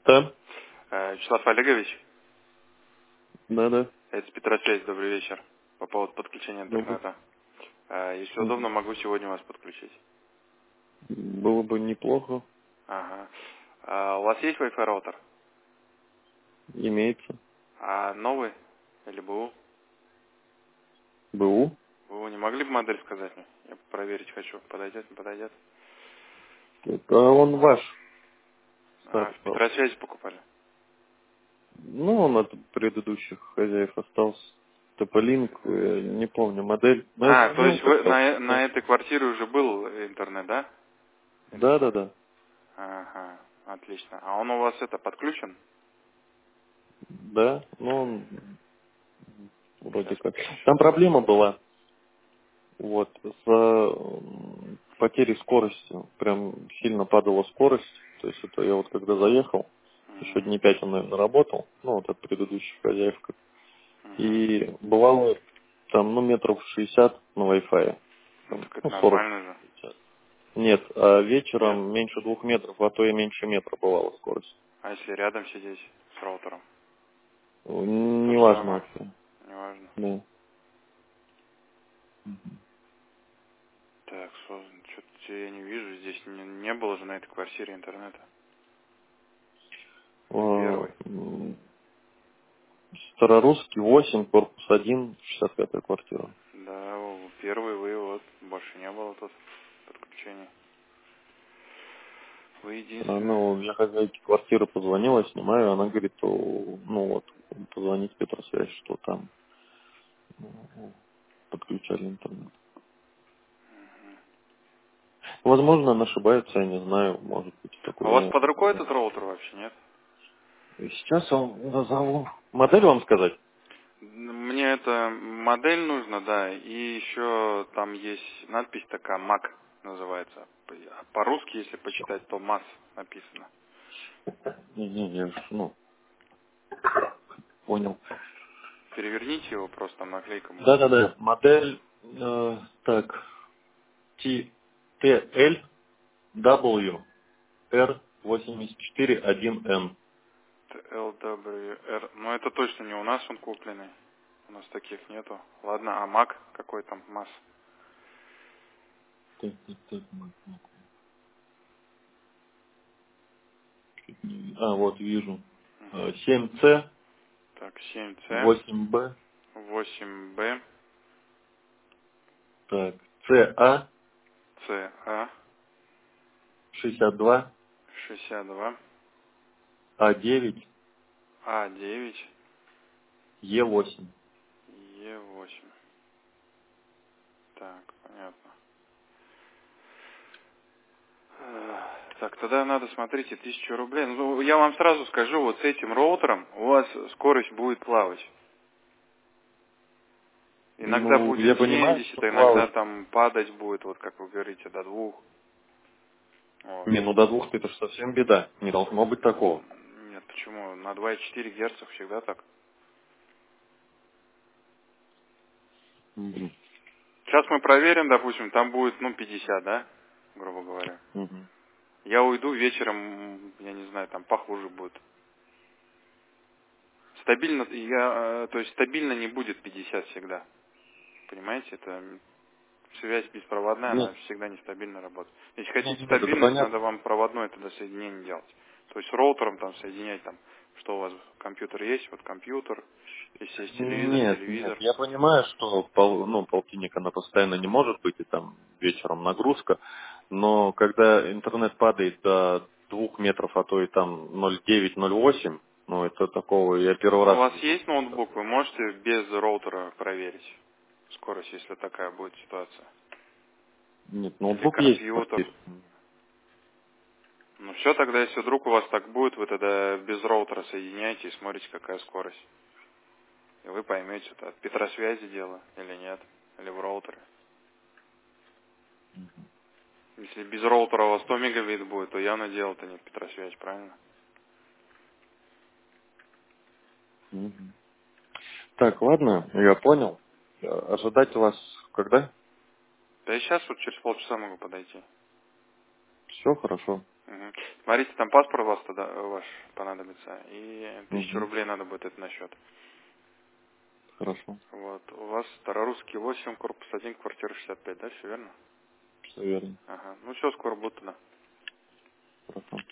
Да, Вячеслав Олегович, да. это Петросвязь, добрый вечер. По поводу подключения Добрый. интернета. Если удобно, Мгм. могу сегодня вас подключить. Было бы неплохо. Ага. У вас есть Wi-Fi роутер? Имеется. Новый или БУ? БУ. Вы не могли бы модель сказать мне? Я проверить хочу. Подойдет, не подойдет? Это он ваш старый В роутер. Петросвязи покупали. Ну, он от предыдущих хозяев остался. Тополинк, не помню модель. Но я То звонил, есть вы как-то. на этой квартире уже был интернет, да? Или нет? Да. Ага, отлично. А он у вас подключен? Да, но он вроде Сейчас как. поищу. Там проблема была. Вот, с потерей скорости. Прям сильно падала скорость. То есть это я вот когда заехал, еще Мгм, дней 5 он, наверное, работал, ну, вот от предыдущих хозяев. мгм. И бывало там, ну, метров 60 на Wi-Fi. Ну Там, так это ну, 40. нормально же. Нет, а Нет? вечером меньше 2 метров, а то и меньше метра бывала скорость. А если рядом сидеть с роутером? То же Неважно самое? вообще. Неважно. Да. Так, создан. Что-то я не вижу. Здесь не было же на этой квартире интернета. В А, первой. Старорусский 8, корпус 1, 65-я квартира. Да, в первой вы больше не было тут подключения. Вы единственная. Ну, я хозяйке квартиры позвонила, снимаю, она говорит, ну вот, позвонить Петросвязь, что там подключали интернет. Возможно, она ошибается, я не знаю, может быть, А такой у вас вариант. под рукой этот роутер вообще, нет? И сейчас он назову. Модель вам сказать? Мне эта модель нужна, да, и еще там есть надпись такая, Mac называется. По-русски, если почитать, то МАС написано. Не, я ж, ну, понял. Переверните его, просто там наклейка будет. Да. Модель, так, TLW R841N. LWR. Но это точно не у нас он купленный. У нас таких нету. Ладно, а Mac какой там МАС? Так, вот вижу. Угу. 7C, Так, 7C, 8B, 8B, так, CA, CA, 62, 62, A9, А9, E8. Е8. Так, понятно. Так, тогда надо, смотрите, 1000 рублей. Ну, я вам сразу скажу, вот с этим роутером у вас скорость будет плавать. Иногда Ну, будет я понимаю, 70, что а иногда плавать. там падать будет, вот как вы говорите, до 2. Вот. Не, ну до 2 это же совсем беда. Не должно быть такого. Нет, почему? На 2,4 Гц всегда так. Мгм. Сейчас мы проверим, допустим, там будет, 50, да? Грубо говоря. Мгм. Я уйду вечером, я не знаю, там похуже будет. Стабильно, то есть стабильно не будет 50 всегда. Понимаете, это связь беспроводная, она Нет, всегда нестабильно работает. Если хотите нет, это стабильность, надо понятно. вам проводное тогда соединение делать. То есть роутером там соединять, там, что у вас компьютер есть, вот компьютер, если есть телевизор, Нет, телевизор. я понимаю, что полтинник она постоянно не может быть, и там вечером нагрузка, но когда интернет падает до 2 метров, а то и там 0,9-0,8, ну это такого я первый У раз вас вижу. есть ноутбук, вы можете без роутера проверить скорость, если такая будет ситуация. Нет, Или ноутбук есть в компьютер. квартире. Ну все, тогда если вдруг у вас так будет, вы тогда без роутера соединяете и смотрите, какая скорость. И вы поймете, это от Петросвязи дело или нет, или в роутере. Если без роутера у вас 100 мегабит будет, то явно дело-то не в Петросвязь, правильно? Мгм. Так, ладно, я понял. Ожидать вас когда? Да и сейчас вот через полчаса могу подойти. Все хорошо. Угу. Смотрите, там паспорт у вас тогда ваш понадобится, и 1000 Угу. рублей надо будет это на счет. Хорошо. Вот. У вас Старорусский 8, корпус 1, квартира 65, да, все верно? Все верно. Ага. Ну все, скоро буду туда. Хорошо.